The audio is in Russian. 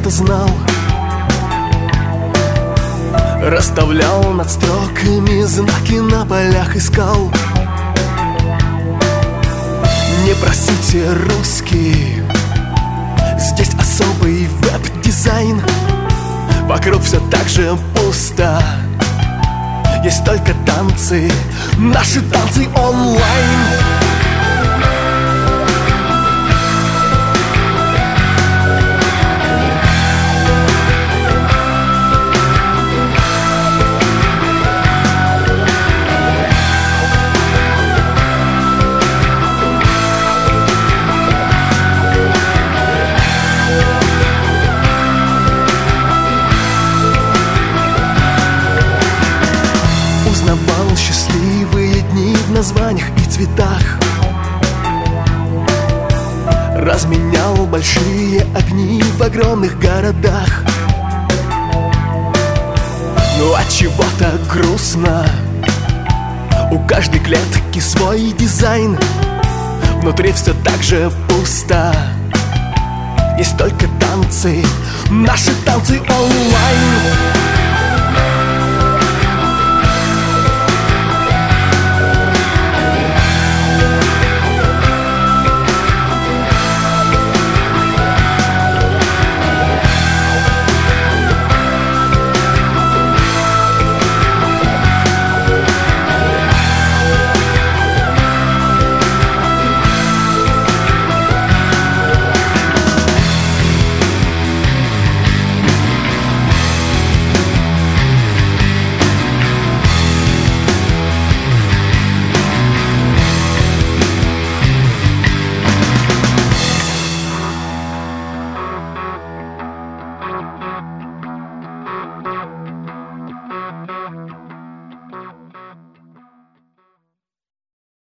что-то знал, расставлял над строками знаки, на полях искал. Не просите русский, здесь особый веб-дизайн. Вокруг все так же пусто, есть только танцы, наши танцы онлайн. Узнавал счастливые дни в названиях и цветах, разменял большие огни в огромных городах. Но от чего-то грустно, у каждой клетки свой дизайн. Внутри все так же пусто, есть только танцы, наши танцы онлайн.